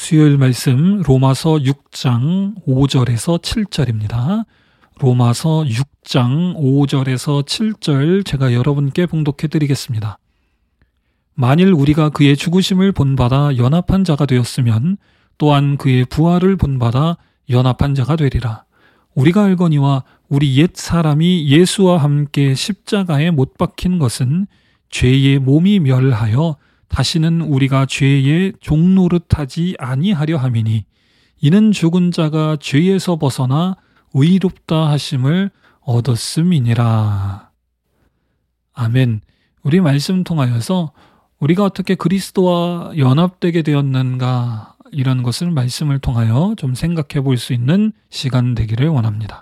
수요일 말씀 로마서 6장 5절에서 7절입니다. 로마서 6장 5절에서 7절 제가 여러분께 봉독해 드리겠습니다. 만일 우리가 그의 죽으심을 본받아 연합한 자가 되었으면 또한 그의 부활을 본받아 연합한 자가 되리라. 우리가 알거니와 우리 옛 사람이 예수와 함께 십자가에 못 박힌 것은 죄의 몸이 멸하여 다시는 우리가 죄의 종노릇하지 아니하려 함이니 이는 죽은 자가 죄에서 벗어나 의롭다 하심을 얻었음이니라. 아멘. 우리 말씀 통하여서 우리가 어떻게 그리스도와 연합되게 되었는가, 이런 것을 말씀을 통하여 좀 생각해 볼 수 있는 시간 되기를 원합니다.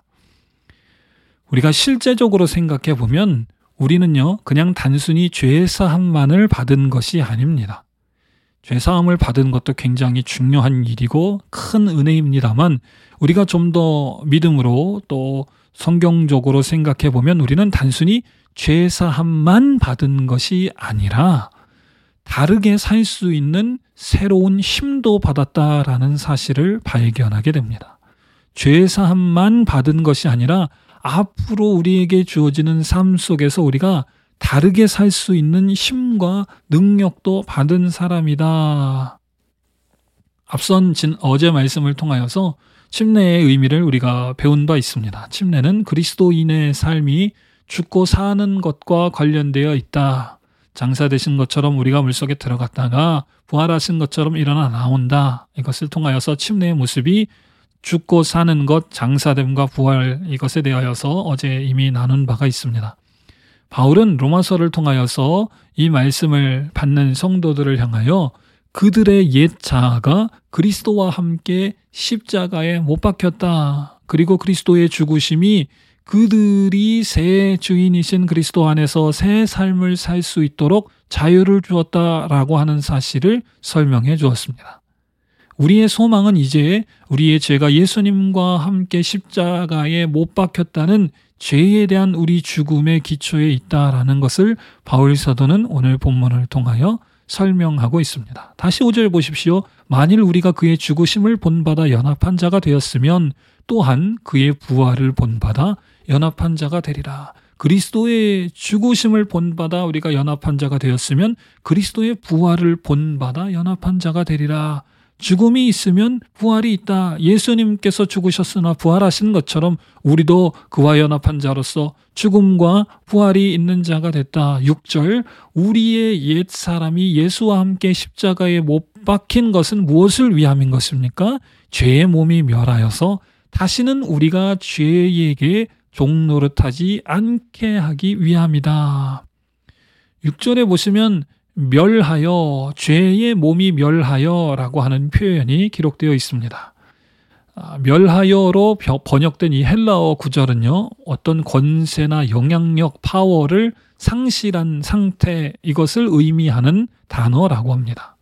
우리가 실제적으로 생각해 보면 우리는요, 그냥 단순히 죄사함만을 받은 것이 아닙니다. 죄사함을 받은 것도 굉장히 중요한 일이고 큰 은혜입니다만, 우리가 좀 더 믿음으로 또 성경적으로 생각해 보면 우리는 단순히 죄사함만 받은 것이 아니라 다르게 살 수 있는 새로운 힘도 받았다라는 사실을 발견하게 됩니다. 죄사함만 받은 것이 아니라 앞으로 우리에게 주어지는 삶 속에서 우리가 다르게 살 수 있는 힘과 능력도 받은 사람이다. 앞선 어제 말씀을 통하여서 침례의 의미를 우리가 배운 바 있습니다. 침례는 그리스도인의 삶이 죽고 사는 것과 관련되어 있다. 장사 되신 것처럼 우리가 물속에 들어갔다가 부활하신 것처럼 일어나 나온다. 이것을 통하여서 침례의 모습이 죽고 사는 것, 장사됨과 부활, 이것에 대하여서 어제 이미 나눈 바가 있습니다. 바울은 로마서를 통하여서 이 말씀을 받는 성도들을 향하여 그들의 옛 자아가 그리스도와 함께 십자가에 못 박혔다. 그리고 그리스도의 죽으심이 그들이 새 주인이신 그리스도 안에서 새 삶을 살 수 있도록 자유를 주었다라고 하는 사실을 설명해 주었습니다. 우리의 소망은 이제 우리의 죄가 예수님과 함께 십자가에 못 박혔다는 죄에 대한 우리 죽음의 기초에 있다라는 것을 바울 사도는 오늘 본문을 통하여 설명하고 있습니다. 다시 5절 보십시오. 만일 우리가 그의 죽으심을 본받아 연합한 자가 되었으면 또한 그의 부활을 본받아 연합한 자가 되리라. 그리스도의 죽으심을 본받아 우리가 연합한 자가 되었으면 그리스도의 부활을 본받아 연합한 자가 되리라. 죽음이 있으면 부활이 있다. 예수님께서 죽으셨으나 부활하신 것처럼 우리도 그와 연합한 자로서 죽음과 부활이 있는 자가 됐다. 6절, 우리의 옛 사람이 예수와 함께 십자가에 못 박힌 것은 무엇을 위함인 것입니까? 죄의 몸이 멸하여서 다시는 우리가 죄에게 종노릇하지 않게 하기 위함이다. 6절에 보시면 멸하여, 죄의 몸이 멸하여라고 하는 표현이 기록되어 있습니다. 멸하여로 번역된 이 헬라어 구절은요, 어떤 권세나 영향력, 파워를 상실한 상태, 이것을 의미하는 단어라고 합니다.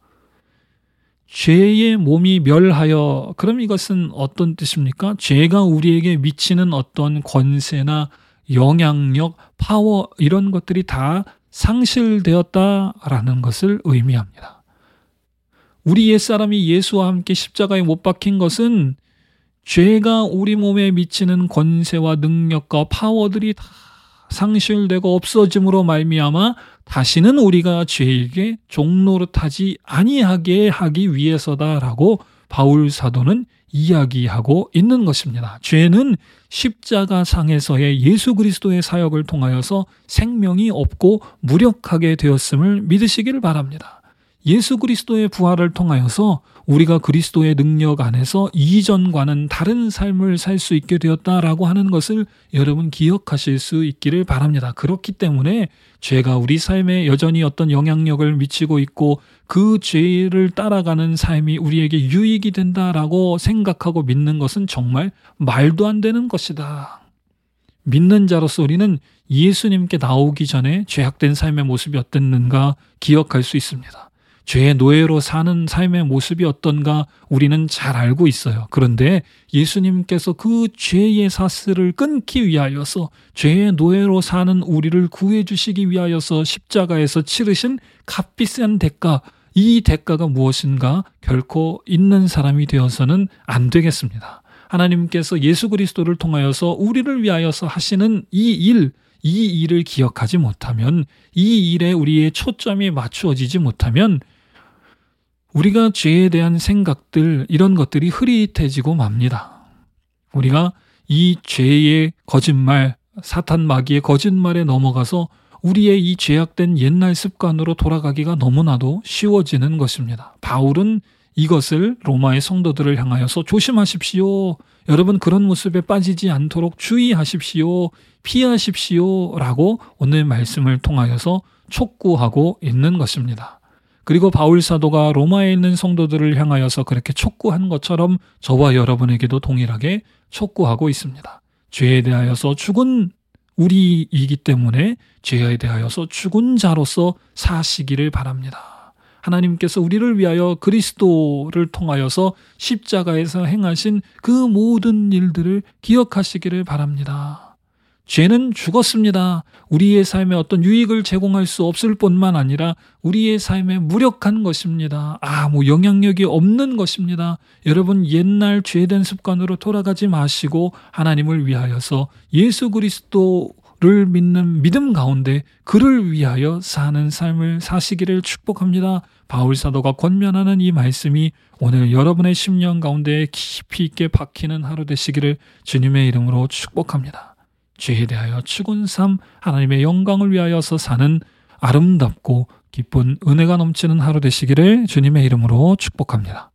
죄의 몸이 멸하여, 그럼 이것은 어떤 뜻입니까? 죄가 우리에게 미치는 어떤 권세나 영향력, 파워, 이런 것들이 다 상실되었다라는 것을 의미합니다. 우리 옛사람이 예수와 함께 십자가에 못 박힌 것은 죄가 우리 몸에 미치는 권세와 능력과 파워들이 다 상실되고 없어짐으로 말미암아 다시는 우리가 죄에게 종노릇하지 아니하게 하기 위해서다라고 바울 사도는 이야기하고 있는 것입니다. 죄는 십자가상에서의 예수 그리스도의 사역을 통하여서 생명이 없고 무력하게 되었음을 믿으시기를 바랍니다. 예수 그리스도의 부활을 통하여서 우리가 그리스도의 능력 안에서 이전과는 다른 삶을 살 수 있게 되었다라고 하는 것을 여러분 기억하실 수 있기를 바랍니다. 그렇기 때문에 죄가 우리 삶에 여전히 어떤 영향력을 미치고 있고 그 죄를 따라가는 삶이 우리에게 유익이 된다라고 생각하고 믿는 것은 정말 말도 안 되는 것이다. 믿는 자로서 우리는 예수님께 나오기 전에 죄악된 삶의 모습이 어땠는가 기억할 수 있습니다. 죄의 노예로 사는 삶의 모습이 어떤가 우리는 잘 알고 있어요. 그런데 예수님께서 그 죄의 사슬을 끊기 위하여서 죄의 노예로 사는 우리를 구해 주시기 위하여서 십자가에서 치르신 값비싼 대가, 이 대가가 무엇인가 결코 잊는 사람이 되어서는 안 되겠습니다. 하나님께서 예수 그리스도를 통하여서 우리를 위하여서 하시는 이 일을 기억하지 못하면, 이 일에 우리의 초점이 맞추어지지 못하면 우리가 죄에 대한 생각들, 이런 것들이 흐릿해지고 맙니다. 우리가 이 죄의 거짓말, 사탄 마귀의 거짓말에 넘어가서 우리의 이 죄악된 옛날 습관으로 돌아가기가 너무나도 쉬워지는 것입니다. 바울은 이것을 로마의 성도들을 향하여서 조심하십시오. 여러분 그런 모습에 빠지지 않도록 주의하십시오. 피하십시오. 라고 오늘 말씀을 통하여서 촉구하고 있는 것입니다. 그리고 바울 사도가 로마에 있는 성도들을 향하여서 그렇게 촉구한 것처럼 저와 여러분에게도 동일하게 촉구하고 있습니다. 죄에 대하여서 죽은 우리이기 때문에 죄에 대하여서 죽은 자로서 사시기를 바랍니다. 하나님께서 우리를 위하여 그리스도를 통하여서 십자가에서 행하신 그 모든 일들을 기억하시기를 바랍니다. 죄는 죽었습니다. 우리의 삶에 어떤 유익을 제공할 수 없을 뿐만 아니라 우리의 삶에 무력한 것입니다. 아무 영향력이 없는 것입니다. 여러분 옛날 죄된 습관으로 돌아가지 마시고 하나님을 위하여서 예수 그리스도를 믿는 믿음 가운데 그를 위하여 사는 삶을 사시기를 축복합니다. 바울 사도가 권면하는 이 말씀이 오늘 여러분의 심령 가운데 깊이 있게 박히는 하루 되시기를 주님의 이름으로 축복합니다. 죄에 대하여 죽은 삶, 하나님의 영광을 위하여서 사는 아름답고 기쁜 은혜가 넘치는 하루 되시기를 주님의 이름으로 축복합니다.